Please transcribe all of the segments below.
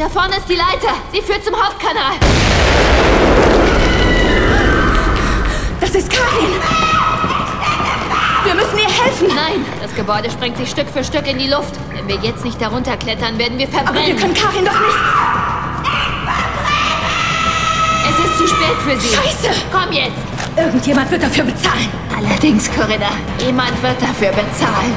Da vorne ist die Leiter. Sie führt zum Hauptkanal. Das ist Karin. Wir müssen ihr helfen. Nein, das Gebäude sprengt sich Stück für Stück in die Luft. Wenn wir jetzt nicht darunter klettern, werden wir verbrennen. Aber wir können Karin doch nicht... Es ist zu spät für sie. Scheiße! Komm jetzt. Irgendjemand wird dafür bezahlen. Allerdings, Corinna, jemand wird dafür bezahlen.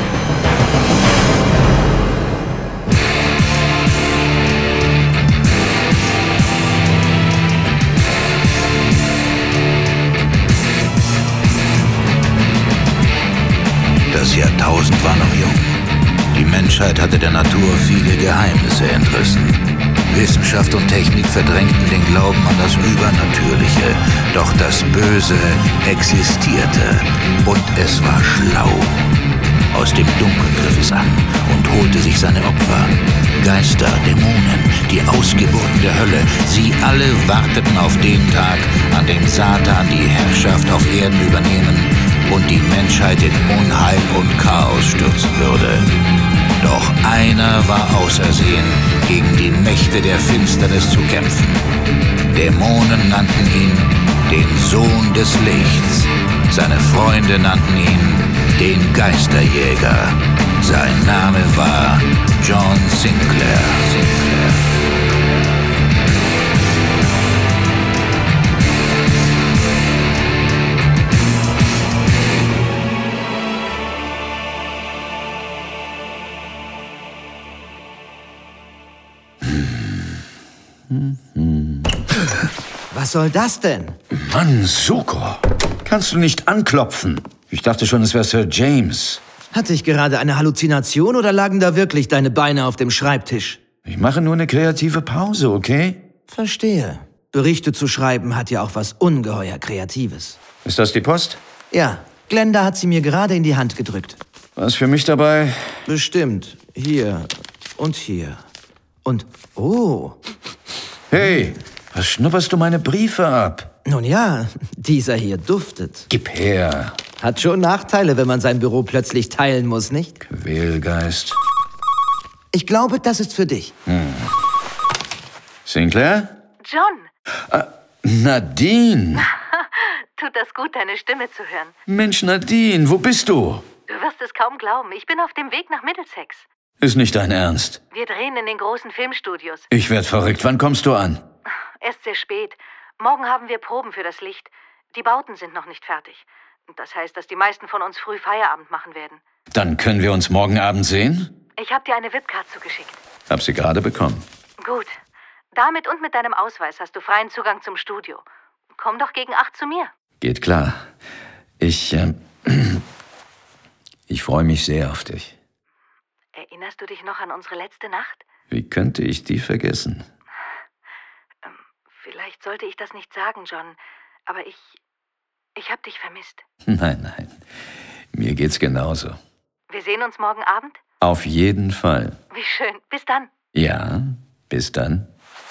Das Jahrtausend war noch jung. Die Menschheit hatte der Natur viele Geheimnisse entrissen. Wissenschaft und Technik verdrängten den Glauben an das Übernatürliche. Doch das Böse existierte und es war schlau. Aus dem Dunkeln griff es an und holte sich seine Opfer. Geister, Dämonen, die Ausgeburten der Hölle, sie alle warteten auf den Tag, an dem Satan die Herrschaft auf Erden übernehmen und die Menschheit in Unheil und Chaos stürzen würde. Doch einer war ausersehen, gegen die Mächte der Finsternis zu kämpfen. Dämonen nannten ihn den Sohn des Lichts. Seine Freunde nannten ihn den Geisterjäger. Sein Name war John Sinclair. Was soll das denn? Mann, Zuko. Kannst du nicht anklopfen? Ich dachte schon, es wäre Sir James. Hatte ich gerade eine Halluzination oder lagen da wirklich deine Beine auf dem Schreibtisch? Ich mache nur eine kreative Pause, okay? Verstehe. Berichte zu schreiben hat ja auch was ungeheuer Kreatives. Ist das die Post? Ja, Glenda hat sie mir gerade in die Hand gedrückt. Was für mich dabei? Bestimmt. Hier und hier. Und, oh. Hey, was schnupperst du meine Briefe ab? Nun ja, dieser hier duftet. Gib her. Hat schon Nachteile, wenn man sein Büro plötzlich teilen muss, nicht? Quälgeist. Ich glaube, das ist für dich. Sinclair? John! Nadine! Tut das gut, deine Stimme zu hören. Mensch, Nadine, wo bist du? Du wirst es kaum glauben. Ich bin auf dem Weg nach Middlesex. Ist nicht dein Ernst. Wir drehen in den großen Filmstudios. Ich werd verrückt. Wann kommst du an? Erst sehr spät. Morgen haben wir Proben für das Licht. Die Bauten sind noch nicht fertig. Das heißt, dass die meisten von uns früh Feierabend machen werden. Dann können wir uns morgen Abend sehen? Ich habe dir eine VIP-Card zugeschickt. Hab sie gerade bekommen. Gut. Damit und mit deinem Ausweis hast du freien Zugang zum Studio. Komm doch gegen 8 zu mir. Geht klar. Ich freue mich sehr auf dich. Erinnerst du dich noch an unsere letzte Nacht? Wie könnte ich die vergessen? Vielleicht sollte ich das nicht sagen, John, aber ich habe dich vermisst. Nein. Mir geht's genauso. Wir sehen uns morgen Abend? Auf jeden Fall. Wie schön. Bis dann. Ja, bis dann.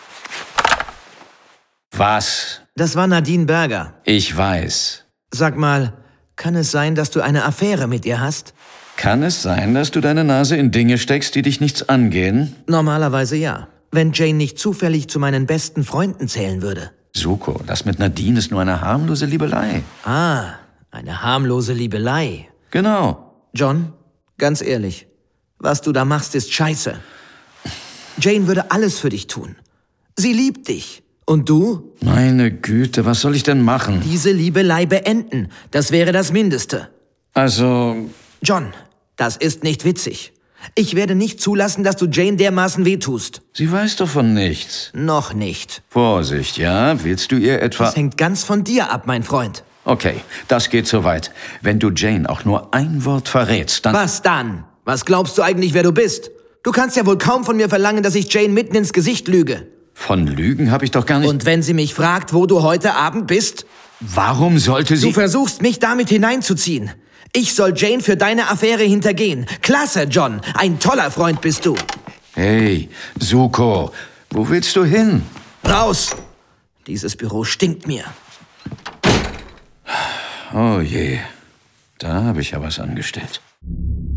Was? Das war Nadine Berger. Ich weiß. Sag mal, kann es sein, dass du eine Affäre mit ihr hast? Kann es sein, dass du deine Nase in Dinge steckst, die dich nichts angehen? Normalerweise ja. Wenn Jane nicht zufällig zu meinen besten Freunden zählen würde. Zuko, das mit Nadine ist nur eine harmlose Liebelei. Ah, eine harmlose Liebelei. Genau. John, ganz ehrlich, was du da machst, ist scheiße. Jane würde alles für dich tun. Sie liebt dich. Und du? Meine Güte, was soll ich denn machen? Diese Liebelei beenden. Das wäre das Mindeste. Also... John, das ist nicht witzig. Ich werde nicht zulassen, dass du Jane dermaßen wehtust. Sie weiß doch von nichts. Noch nicht. Vorsicht, ja? Willst du ihr etwa... Das hängt ganz von dir ab, mein Freund. Okay, das geht so weit. Wenn du Jane auch nur ein Wort verrätst, dann... Was dann? Was glaubst du eigentlich, wer du bist? Du kannst ja wohl kaum von mir verlangen, dass ich Jane mitten ins Gesicht lüge. Von Lügen habe ich doch gar nicht... Und wenn sie mich fragt, wo du heute Abend bist? Warum sollte sie... Du versuchst, mich damit hineinzuziehen. Ich soll Jane für deine Affäre hintergehen. Klasse, John. Ein toller Freund bist du. Hey, Zuko, wo willst du hin? Raus! Dieses Büro stinkt mir. Oh je, da habe ich ja was angestellt.